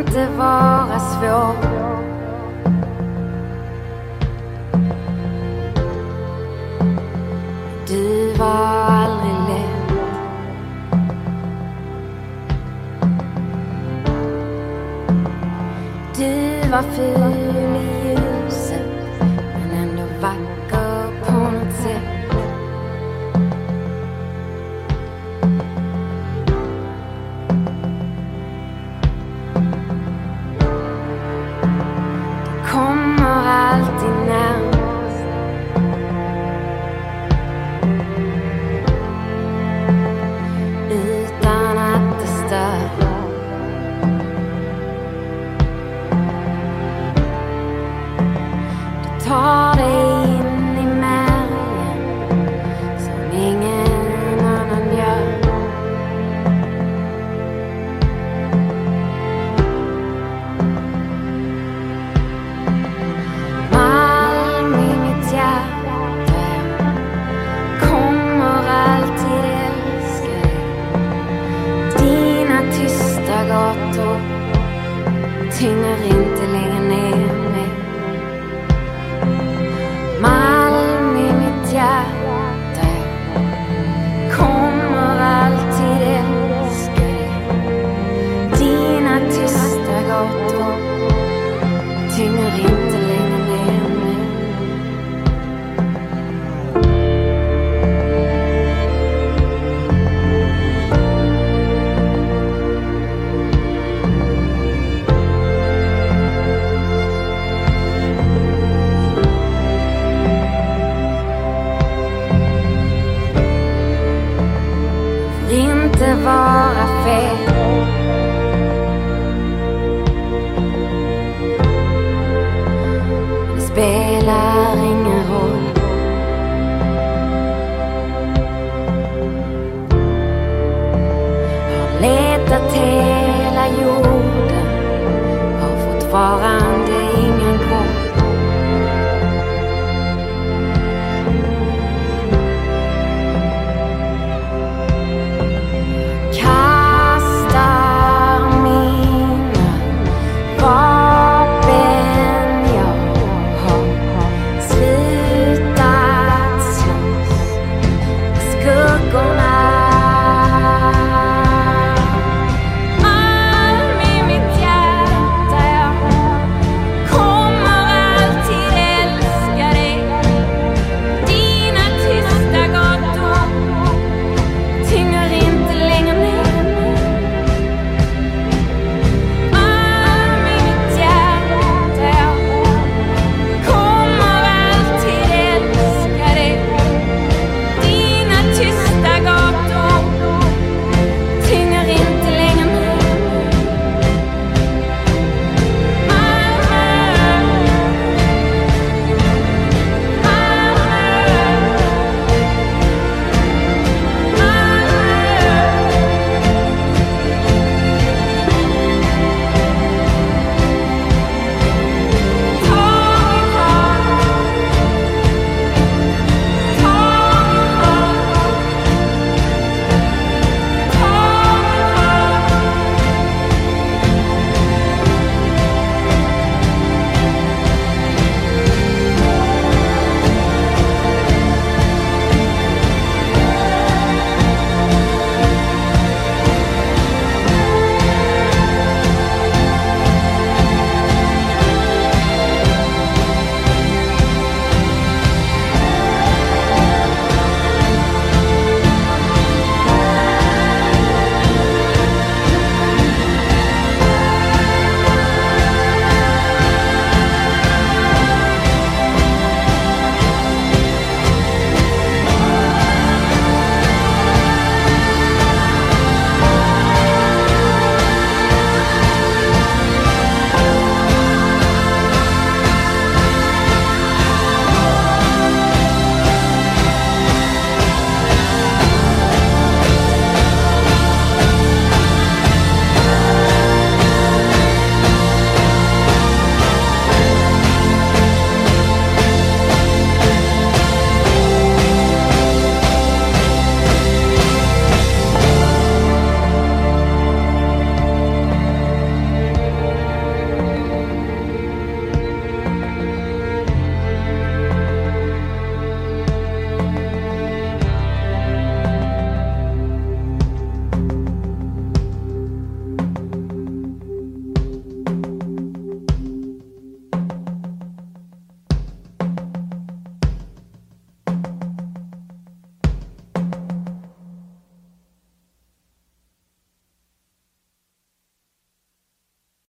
inte vara svår. Du var aldrig lätt. Du var ful i ljuset, men ändå vacker på något sätt. Du kommer alltid närmast. Utan att det stör. Ta dig in i märgen som ingen annan gör. Malm i mitt hjärta, jag kommer alltid älska dig. Dina tysta gator tynger inte längre ner mig. Malm i mitt hjärta, jag kommer alltid älska dig. Dina tysta gator tynger inte längre ner mig. Inte vara fel.